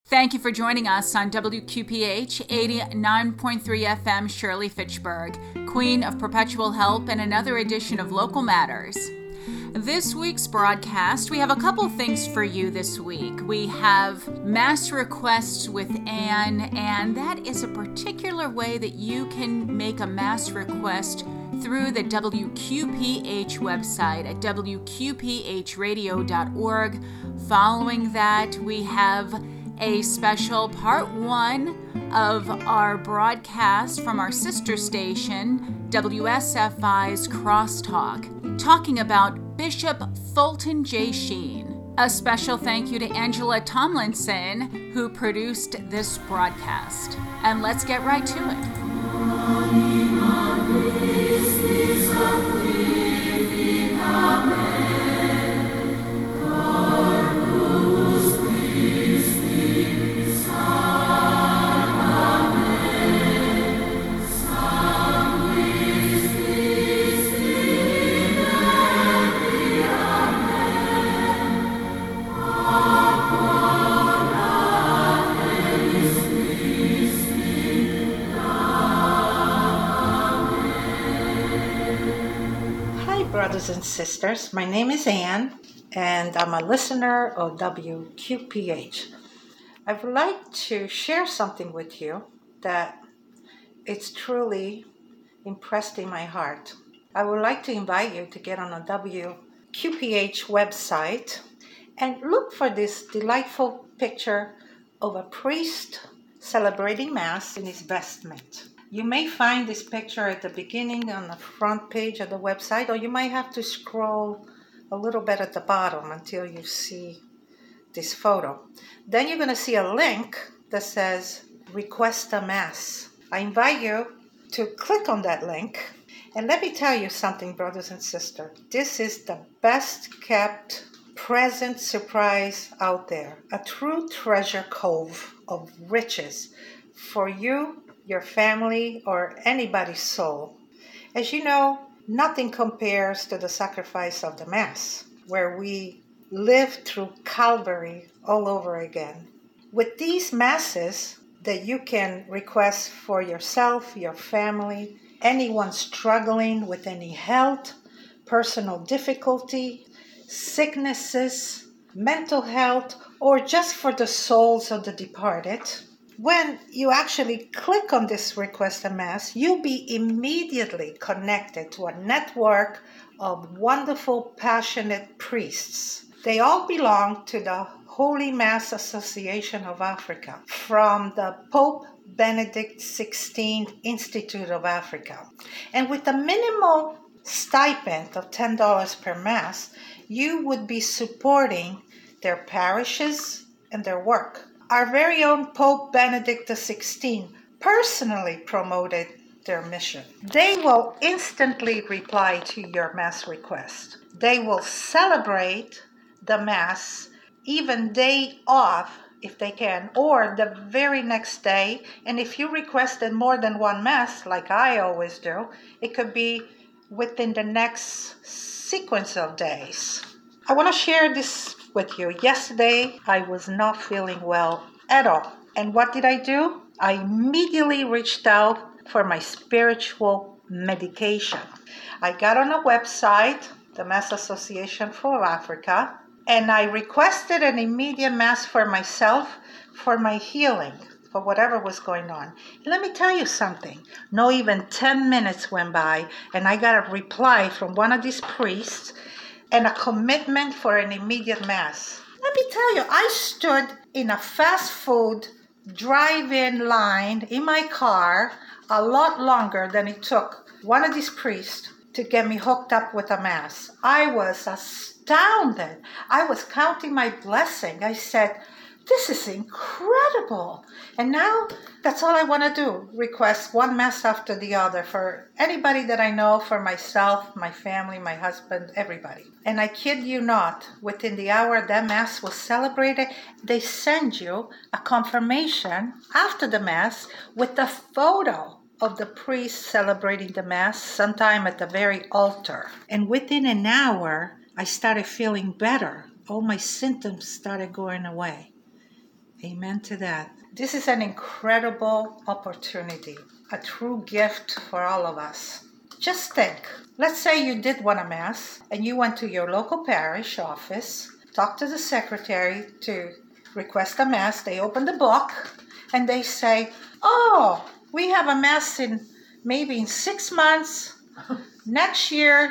Thank you for joining us on WQPH 89.3 FM Shirley Fitchburg, Queen of Perpetual Help, and another edition of Local Matters. This week's broadcast, we have a couple things for you this week. We have Mass Requests with Ann, and that is a particular way that you can make a Mass request through the WQPH website at WQPHradio.org. Following that, we have a special part one of our broadcast from our sister station, WSFI's Crosstalk, talking about Bishop Fulton J. Sheen. A special thank you to Angela Tomlinson, who produced this broadcast. And let's get right to it. Brothers and sisters, my name is Ann, and I'm a listener of WQPH. I would like to share something with you that it's truly impressed in my heart. I would like to invite you to get on a WQPH website and look for this delightful picture of a priest celebrating Mass in his vestment. You may find this picture at the beginning on the front page of the website, or you might have to scroll a little bit at the bottom until you see this photo. Then you're going to see a link that says Request a Mass. I invite you to click on that link, and let me tell you something, brothers and sisters. This is the best kept present surprise out there, a true treasure cove of riches for you, your family, or anybody's soul. As you know, nothing compares to the sacrifice of the Mass, where we live through Calvary all over again. With these Masses that you can request for yourself, your family, anyone struggling with any health, personal difficulty, sicknesses, mental health, or just for the souls of the departed, when you actually click on this Request a Mass, you'll be immediately connected to a network of wonderful, passionate priests. They all belong to the Holy Mass Association of Africa from the Pope Benedict XVI Institute of Africa. And with a minimal stipend of $10 per Mass, you would be supporting their parishes and their work. Our very own Pope Benedict XVI personally promoted their mission. They will instantly reply to your Mass request. They will celebrate the Mass even day off if they can, or the very next day. And if you requested more than one Mass, like I always do, it could be within the next sequence of days. I want to share this with you. Yesterday, I was not feeling well at all. And what did I do? I immediately reached out for my spiritual medication. I got on a website, the Mass Association for Africa, and I requested an immediate Mass for myself, for my healing, for whatever was going on. And let me tell you something. No even 10 minutes went by, and I got a reply from one of these priests and a commitment for an immediate Mass. Let me tell you, I stood in a fast food drive-in line in my car a lot longer than it took one of these priests to get me hooked up with a Mass. I was astounded. I was counting my blessing. I said, this is incredible. And now that's all I want to do, request one Mass after the other for anybody that I know, for myself, my family, my husband, everybody. And I kid you not, within the hour that Mass was celebrated, they send you a confirmation after the Mass with a photo of the priest celebrating the Mass, sometime at the very altar. And within an hour, I started feeling better. All my symptoms started going away. Amen to that. This is an incredible opportunity, a true gift for all of us. Just think, let's say you did want a mass and you went to your local parish office, talked to the secretary to request a mass. They open the book and they say, oh, we have a mass maybe in 6 months, next year,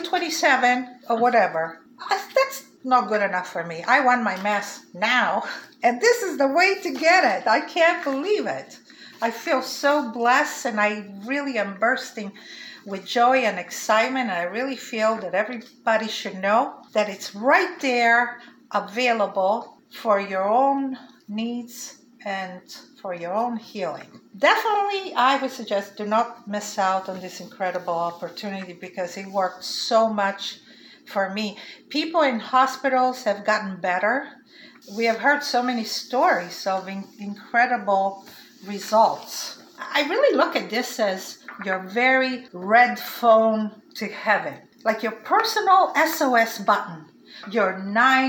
2027, or whatever. That's not good enough for me. I want my mass now. And this is the way to get it. I can't believe it. I feel so blessed, and I really am bursting with joy and excitement. I really feel that everybody should know that it's right there, available for your own needs and for your own healing. Definitely, I would suggest do not miss out on this incredible opportunity because it worked so much for me. People in hospitals have gotten better. We have heard so many stories of incredible results. I really look at this as your very red phone to heaven, like your personal SOS button, your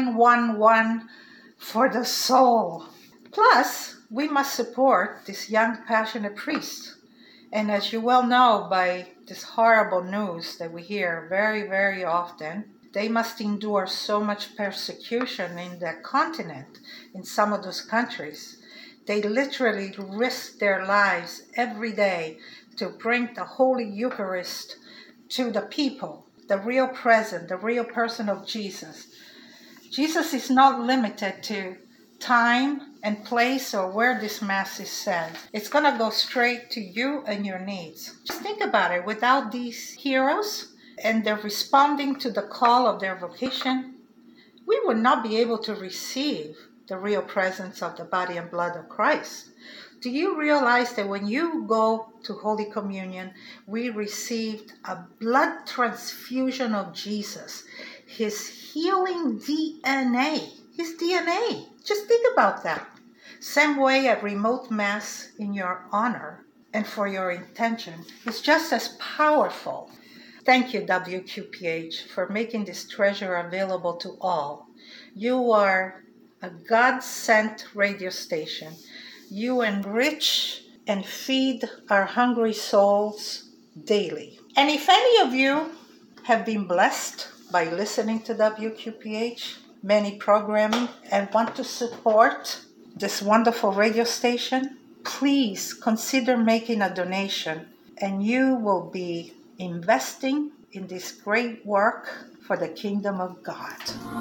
911 for the soul. Plus, we must support this young, passionate priest. And as you well know by this horrible news that we hear very, very often, they must endure so much persecution in their continent, in some of those countries. They literally risk their lives every day to bring the Holy Eucharist to the people, the real present, the real person of Jesus. Jesus is not limited to time and place or where this Mass is said. It's going to go straight to you and your needs. Just think about it. Without these heroes and they're responding to the call of their vocation, we would not be able to receive the real presence of the body and blood of Christ. Do you realize that when you go to Holy Communion, we received a blood transfusion of Jesus, his healing DNA, his DNA. Just think about that. Same way a remote Mass in your honor and for your intention is just as powerful. Thank you, WQPH, for making this treasure available to all. You are a God-sent radio station. You enrich and feed our hungry souls daily. And if any of you have been blessed by listening to WQPH, many programming, and want to support this wonderful radio station, please consider making a donation, and you will be investing in this great work for the kingdom of God.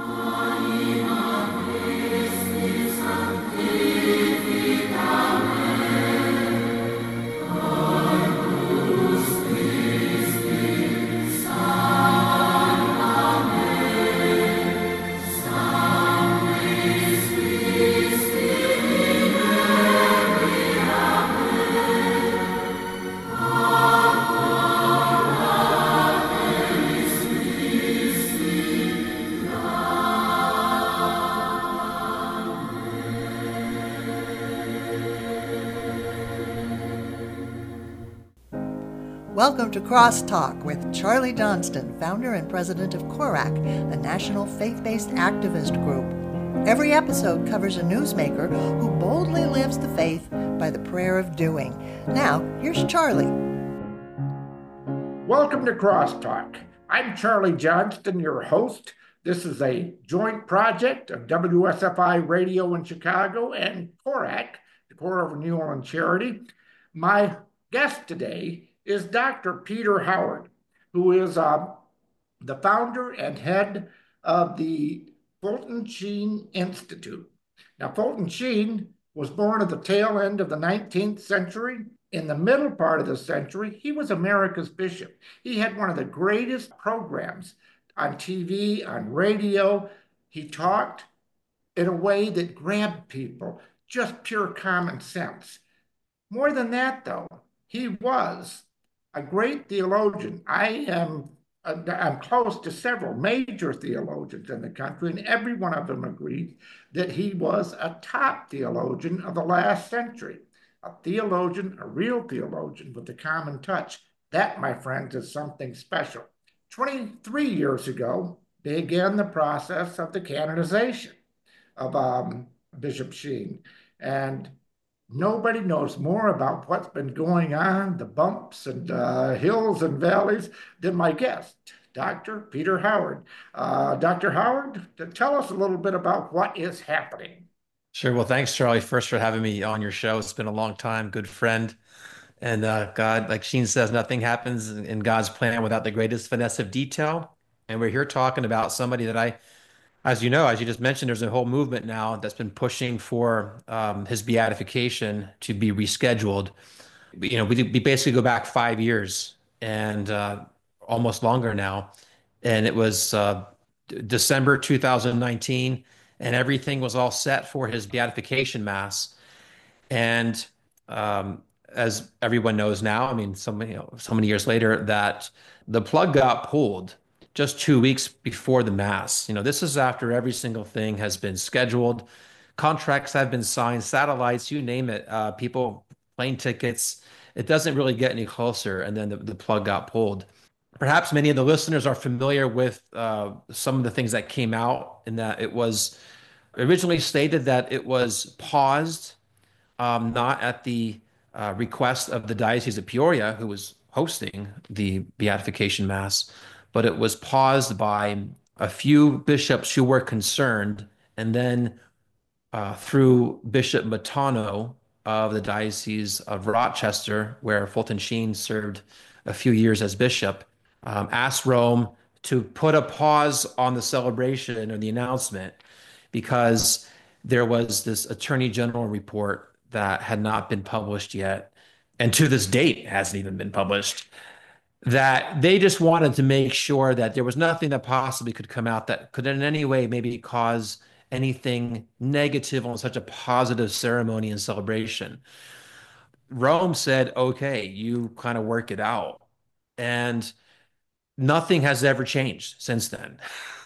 Welcome to Crosstalk with Charlie Johnston, founder and president of CORAC, a national faith-based activist group. Every episode covers a newsmaker who boldly lives the faith by the prayer of doing. Now, here's Charlie. Welcome to Crosstalk. I'm Charlie Johnston, your host. This is a joint project of WSFI Radio in Chicago and CORAC, the Corps of Renewal and Charity. My guest today is Dr. Peter Howard, who is the founder and head of the Fulton Sheen Institute. Now, Fulton Sheen was born at the tail end of the 19th century. In the middle part of the century, he was America's bishop. He had one of the greatest programs on TV, on radio. He talked in a way that grabbed people, just pure common sense. More than that, though, he was a great theologian. I'm close to several major theologians in the country, and every one of them agreed that he was a top theologian of the last century. A theologian, a real theologian with a common touch. That, my friends, is something special. 23 years ago began the process of the canonization of Bishop Sheen. And nobody knows more about what's been going on, the bumps and hills and valleys, than my guest, Dr. Peter Howard. Dr. Howard, tell us a little bit about what is happening. Sure. Well, thanks, Charlie, first for having me on your show. It's been a long time, good friend. And God, like Sheen says, nothing happens in God's plan without the greatest finesse of detail. And we're here talking about somebody that as you know, as you just mentioned, there's a whole movement now that's been pushing for his beatification to be rescheduled. We basically go back 5 years and almost longer now. And it was December 2019, and everything was all set for his beatification mass. And as everyone knows now, I mean, so many years later, that the plug got pulled just 2 weeks before the mass. This is after every single thing has been scheduled, contracts have been signed, satellites, you name it, people, plane tickets. It doesn't really get any closer, and then the plug got pulled. Perhaps many of the listeners are familiar with some of the things that came out, in that it was originally stated that it was paused, not at the request of the Diocese of Peoria, who was hosting the beatification mass, but it was paused by a few bishops who were concerned, and then through Bishop Matano of the Diocese of Rochester, where Fulton Sheen served a few years as bishop, asked Rome to put a pause on the celebration or the announcement, because there was this Attorney General report that had not been published yet, and to this date hasn't even been published, that they just wanted to make sure that there was nothing that possibly could come out that could in any way maybe cause anything negative on such a positive ceremony and celebration. Rome said, okay, you kind of work it out. And nothing has ever changed since then.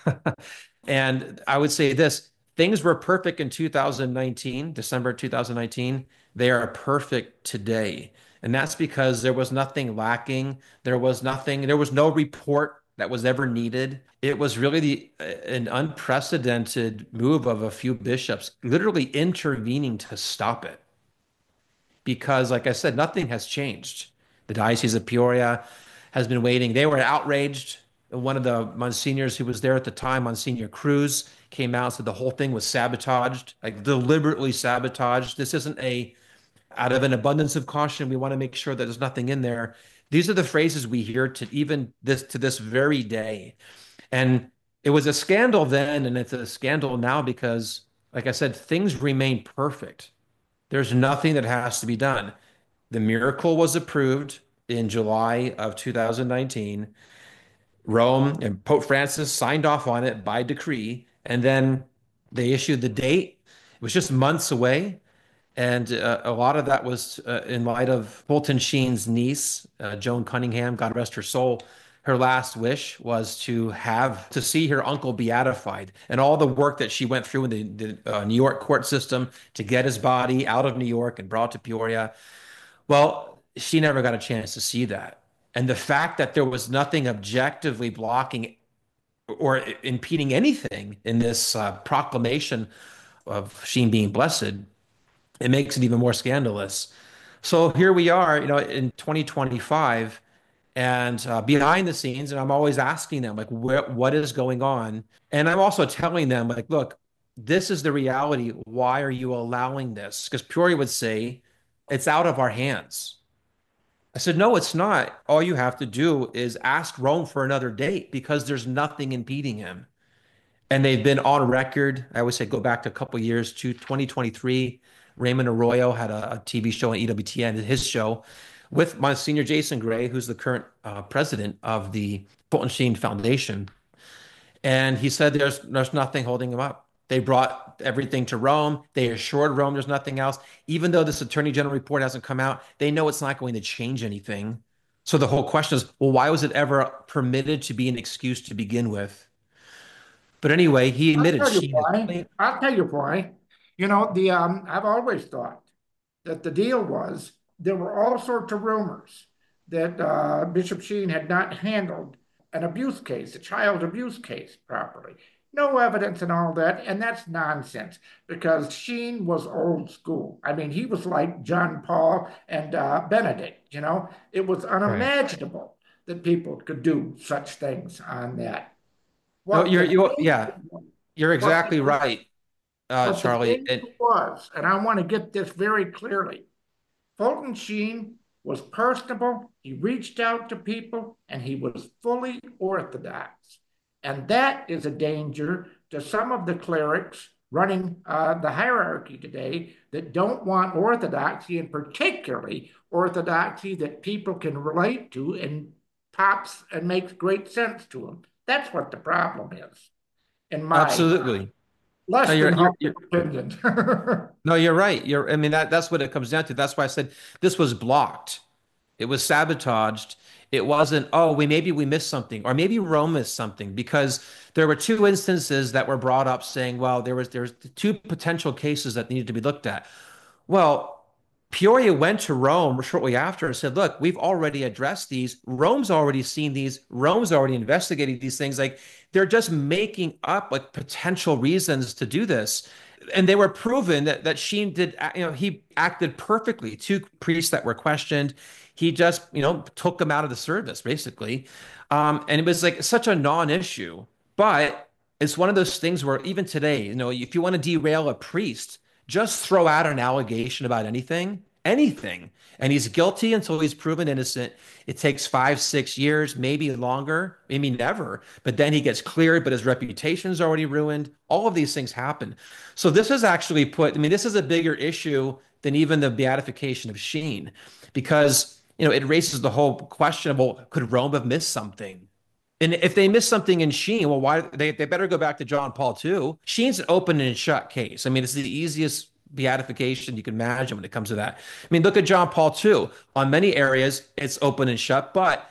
And I would say this, things were perfect in 2019, December 2019. They are perfect today. And that's because there was nothing lacking. There was no report that was ever needed. It was really an unprecedented move of a few bishops literally intervening to stop it. Because, like I said, nothing has changed. The Diocese of Peoria has been waiting. They were outraged. One of the monsignors who was there at the time, Monsignor Cruz, came out and said the whole thing was sabotaged, like deliberately sabotaged. This isn't out of an abundance of caution, we want to make sure that there's nothing in there. These are the phrases we hear to this very day. And it was a scandal then, and it's a scandal now because, like I said, things remain perfect. There's nothing that has to be done. The miracle was approved in July of 2019. Rome and Pope Francis signed off on it by decree, and then they issued the date. It was just months away. And a lot of that was in light of Fulton Sheen's niece, Joan Cunningham, God rest her soul. Her last wish was to see her uncle beatified, and all the work that she went through in the New York court system to get his body out of New York and brought to Peoria. Well, she never got a chance to see that. And the fact that there was nothing objectively blocking or impeding anything in this proclamation of Sheen being blessed, it makes it even more scandalous. So here we are, in 2025, and behind the scenes, and I'm always asking them, like, what is going on? And I'm also telling them, like, look, this is the reality. Why are you allowing this? Because Peoria would say, it's out of our hands. I said, no, it's not. All you have to do is ask Rome for another date because there's nothing impeding him. And they've been on record. I always say go back to a couple of years to 2023. Raymond Arroyo had a TV show on EWTN, his show, with Monsignor Jason Gray, who's the current president of the Fulton Sheen Foundation. And he said there's nothing holding him up. They brought everything to Rome. They assured Rome there's nothing else. Even though this Attorney General report hasn't come out, they know it's not going to change anything. So the whole question is, well, why was it ever permitted to be an excuse to begin with? But anyway, he admitted. I'll tell you why. I've always thought that the deal was there were all sorts of rumors that Bishop Sheen had not handled an abuse case, a child abuse case, properly. no evidence and all that. And that's nonsense because Sheen was old school. I mean, he was like John Paul and Benedict, it was Right. unimaginable that people could do such things on that. No, What the yeah, danger, you're what exactly the, right, what the Charlie. danger was, and I want to get this very clearly. Fulton Sheen was personable, he reached out to people, and he was fully orthodox. And that is a danger to some of the clerics running the hierarchy today that don't want orthodoxy, and particularly orthodoxy that people can relate to and pops and makes great sense to them. That's what the problem is, in my Absolutely. No, less than you're humble opinion. no, you're right. I mean, that's what it comes down to. That's why I said this was blocked. It was sabotaged. It wasn't, oh, maybe we missed something, or maybe Rome missed something, because there were two instances that were brought up saying, well, there's two potential cases that needed to be looked at. Well, Peoria went to Rome shortly after and said, look, we've already addressed these. Rome's already seen these. Rome's already investigated these things. Like they're just making up like potential reasons to do this. And they were proven that Sheen did, he acted perfectly. Two priests that were questioned, he just, took them out of the service, basically. And it was like such a non-issue. But it's one of those things where even today, if you want to derail a priest, just throw out an allegation about anything, and he's guilty until he's proven innocent. It takes 5, 6 years, maybe longer, maybe never, but then he gets cleared, but his reputation's already ruined. All of these things happen. So this is actually this is a bigger issue than even the beatification of Sheen, because, it raises the whole question of, well, could Rome have missed something? And if they missed something in Sheen, well, why they better go back to John Paul II. Sheen's an open and shut case. I mean, it's the easiest beatification you can imagine when it comes to that. I mean, look at John Paul II. On many areas, it's open and shut, but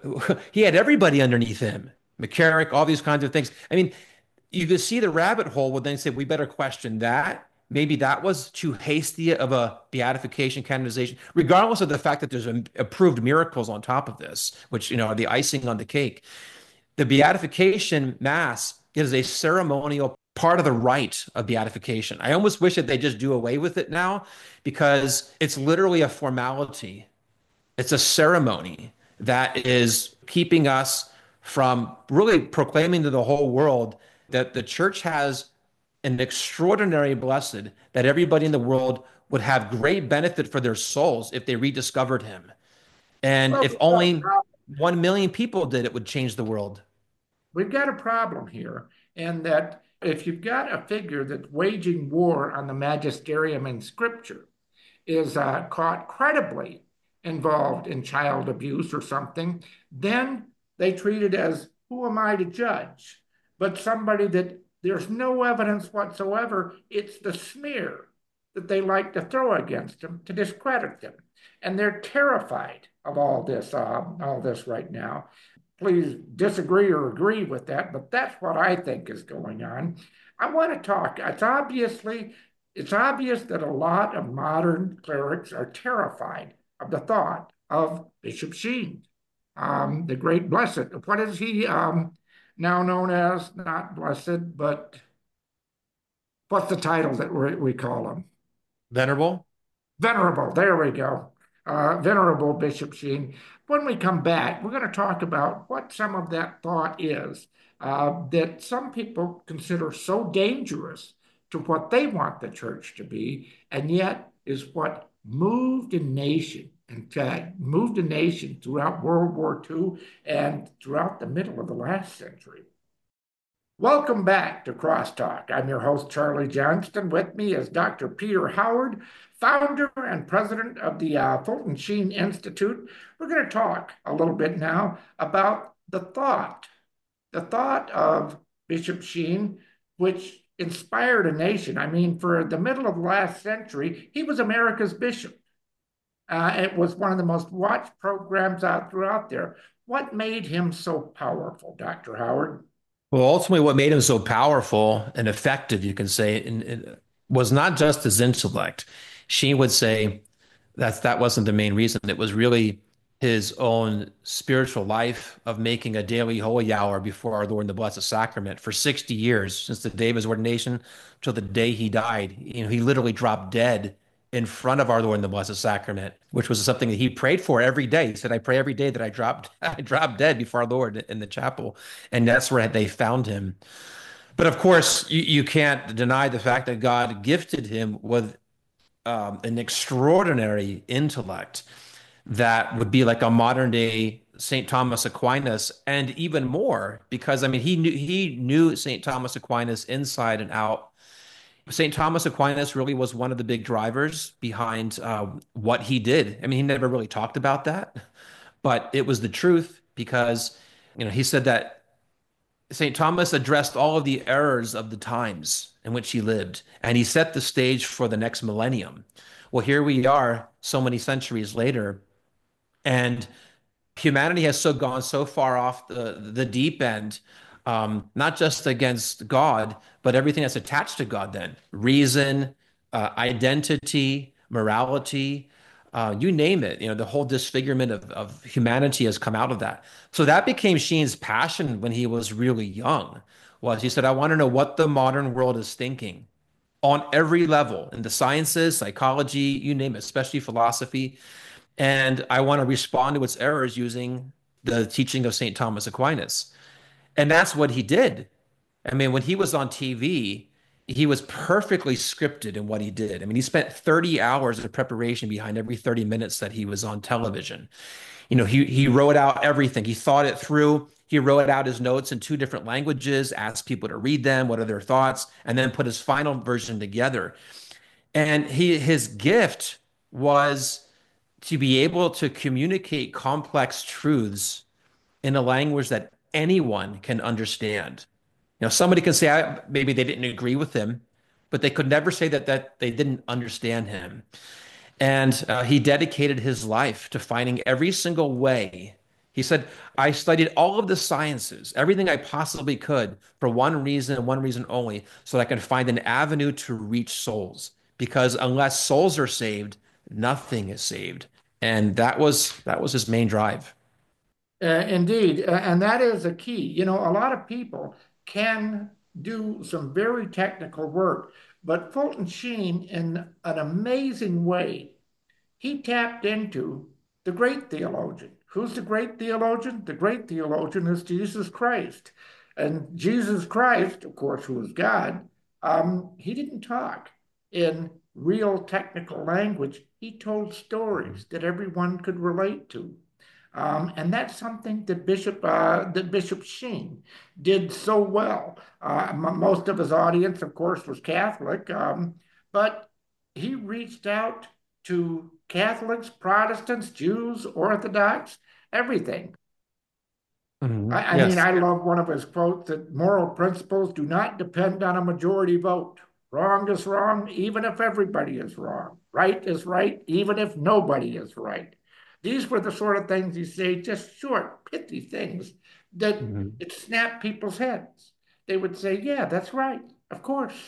he had everybody underneath him, McCarrick, all these kinds of things. I mean, you could see the rabbit hole would then say, we better question that. Maybe that was too hasty of a beatification canonization, regardless of the fact that there's approved miracles on top of this, which, are the icing on the cake. The beatification mass is a ceremonial part of the rite of beatification. I almost wish that they just do away with it now, because it's literally a formality. It's a ceremony that is keeping us from really proclaiming to the whole world that the church has an extraordinary blessed, that everybody in the world would have great benefit for their souls if they rediscovered him. And Well, if only 1 million people did, it would change the world. we've got a problem here, and that if you've got a figure that's waging war on the magisterium in Scripture, is caught credibly involved in child abuse or something, then they treat it as, who am I to judge? But somebody that there's no evidence whatsoever, it's the smear that they like to throw against them to discredit them. And they're terrified of all this right now. Please disagree or agree with that, but that's what I think is going on. I want to talk. It's obvious that a lot of modern clerics are terrified of the thought of Bishop Sheen, the great blessed. What is he now known as? Not blessed, but what's the title that we call him? Venerable? Venerable. There we go. Venerable Bishop Sheen. When we come back, we're going to talk about what some of that thought is that some people consider so dangerous to what they want the church to be, and yet is what moved a nation. In fact, moved a nation throughout World War II and throughout the middle of the last century. Welcome back to Crosstalk. I'm your host, Charlie Johnston. With me is Dr. Peter Howard, founder and president of the Fulton Sheen Institute. We're going to talk a little bit now about the thought of Bishop Sheen, which inspired a nation. I mean, for the middle of the last century, he was America's bishop. It was one of the most watched programs out throughout there. What made him so powerful, Dr. Howard? Well, ultimately, what made him so powerful and effective, you can say, was not just his intellect. She would say that wasn't the main reason. It was really his own spiritual life of making a daily holy hour before our Lord in the Blessed Sacrament for 60 years, since the day of his ordination till the day he died. He literally dropped dead in front of our Lord in the Blessed Sacrament, which was something that he prayed for every day. He said, I pray every day that I drop dead before our Lord in the chapel. And that's where they found him. But of course, you can't deny the fact that God gifted him with an extraordinary intellect that would be like a modern day St. Thomas Aquinas, and even more, because I mean he knew St. Thomas Aquinas inside and out. St. Thomas Aquinas really was one of the big drivers behind what he did. I mean, he never really talked about that, but it was the truth because he said that St. Thomas addressed all of the errors of the times in which he lived, and he set the stage for the next millennium. Well, here we are so many centuries later, and humanity has gone so far off the deep end, not just against God, but everything that's attached to God then. Reason, identity, morality, you name it. The whole disfigurement of humanity has come out of that. So that became Sheen's passion when he was really young, was he said, I want to know what the modern world is thinking on every level in the sciences, psychology, you name it, especially philosophy. And I want to respond to its errors using the teaching of St. Thomas Aquinas. And that's what he did. I mean, when he was on TV, he was perfectly scripted in what he did. I mean, he spent 30 hours of preparation behind every 30 minutes that he was on television. He wrote out everything. He thought it through. He wrote out his notes in two different languages, asked people to read them, what are their thoughts, and then put his final version together. And his gift was to be able to communicate complex truths in a language that anyone can understand. Somebody can say maybe they didn't agree with him, but they could never say that they didn't understand him. And he dedicated his life to finding every single way. He said, I studied all of the sciences, everything I possibly could, for one reason and one reason only, so that I can find an avenue to reach souls. Because unless souls are saved, nothing is saved. And that was his main drive. Indeed, and that is a key. A lot of people can do some very technical work, but Fulton Sheen, in an amazing way, he tapped into the great theologian. Who's the great theologian? The great theologian is Jesus Christ. And Jesus Christ, of course, who is God, he didn't talk in real technical language. He told stories that everyone could relate to. And that's something that Bishop Sheen did so well. Most of his audience, of course, was Catholic, but he reached out to Catholics, Protestants, Jews, Orthodox, everything. I mean, Yes. I love one of his quotes that moral principles do not depend on a majority vote. Wrong is wrong, even if everybody is wrong. Right is right, even if nobody is right. These were the sort of things you say, just short, pithy things that Mhm. it snapped people's heads. They would say, yeah, that's right, of course.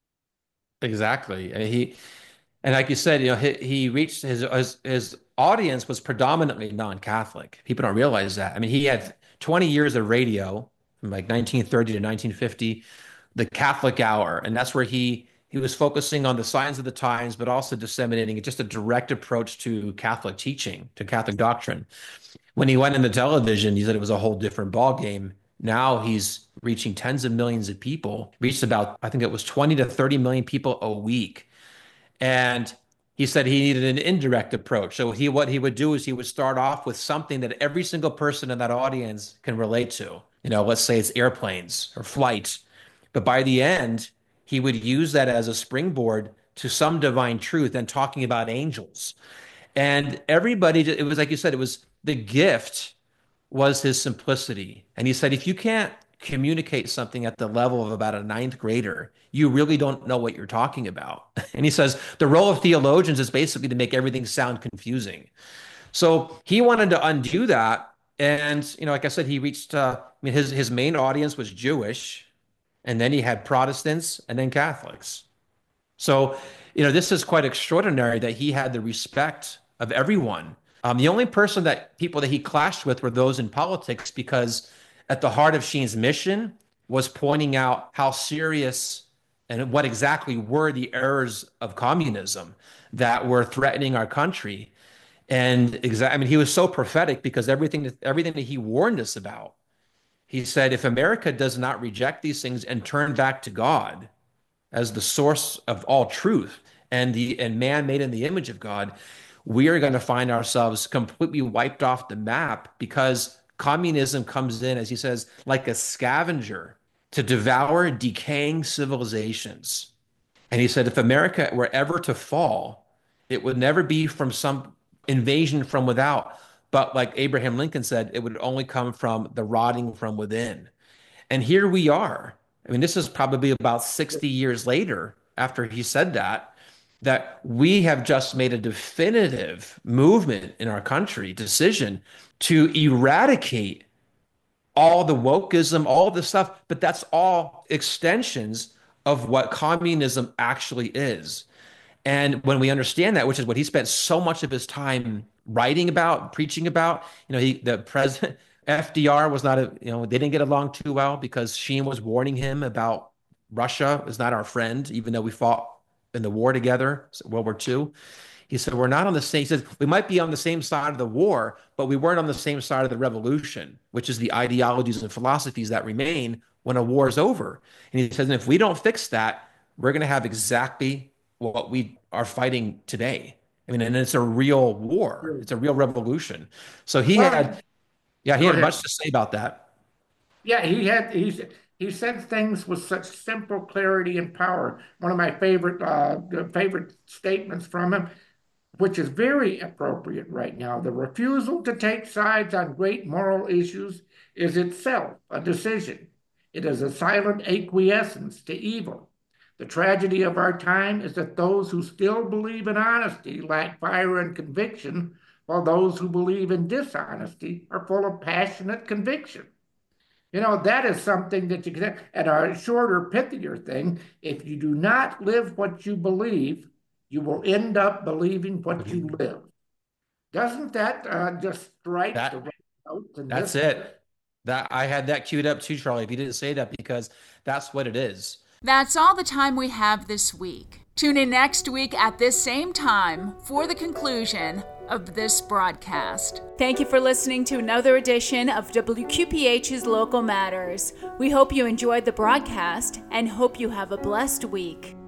Exactly. And like you said, he reached his audience was predominantly non-Catholic. People don't realize that. I mean, he had 20 years of radio from like 1930 to 1950, the Catholic Hour, and that's where he was focusing on the signs of the times, but also disseminating just a direct approach to Catholic teaching, to Catholic doctrine. When he went into television, he said it was a whole different ball game. Now he's reaching tens of millions of people, reached about, I think it was 20 to 30 million people a week. And he said he needed an indirect approach. So what he would do is he would start off with something that every single person in that audience can relate to. Let's say it's airplanes or flights. But by the end, he would use that as a springboard to some divine truth and talking about angels. And everybody, it was like you said, it was the gift was his simplicity. And he said, if you can't communicate something at the level of about a ninth grader, you really don't know what you're talking about. And he says, the role of theologians is basically to make everything sound confusing. So he wanted to undo that. And, like I said, he reached, I mean, his main audience was Jewish, and then he had Protestants and then Catholics. So, this is quite extraordinary that he had the respect of everyone. The only people that he clashed with were those in politics, because at the heart of Sheen's mission was pointing out how serious and what exactly were the errors of communism that were threatening our country. And I mean, he was so prophetic, because everything that he warned us about, he said, if America does not reject these things and turn back to God as the source of all truth and man made in the image of God, we are going to find ourselves completely wiped off the map, because communism comes in, as he says, like a scavenger to devour decaying civilizations. And he said, if America were ever to fall, it would never be from some invasion from without, but like Abraham Lincoln said, it would only come from the rotting from within. And here we are. I mean, this is probably about 60 years later after he said that we have just made a definitive movement in our country, decision to eradicate all the wokeism, all the stuff, but that's all extensions of what communism actually is. And when we understand that, which is what he spent so much of his time writing about, preaching about, the president, FDR was not they didn't get along too well, because Sheen was warning him about Russia is not our friend, even though we fought in the war together, World War II. He said, we're not on the same, he says, we might be on the same side of the war, but we weren't on the same side of the revolution, which is the ideologies and philosophies that remain when a war is over. And he says, and if we don't fix that, we're going to have exactly what we are fighting today. I mean, and it's a real war. It's a real revolution. So he had much to say about that. Yeah, he said things with such simple clarity and power. One of my favorite statements from him, which is very appropriate right now: the refusal to take sides on great moral issues is itself a decision. It is a silent acquiescence to evil. The tragedy of our time is that those who still believe in honesty lack fire and conviction, while those who believe in dishonesty are full of passionate conviction. That is something that you can, at a shorter, pithier thing, if you do not live what you believe, you will end up believing what you live. Doesn't that just strike the right note? That's it. I had that queued up too, Charlie, if you didn't say that, because that's what it is. That's all the time we have this week. Tune in next week at this same time for the conclusion of this broadcast. Thank you for listening to another edition of WQPH's Local Matters. We hope you enjoyed the broadcast and hope you have a blessed week.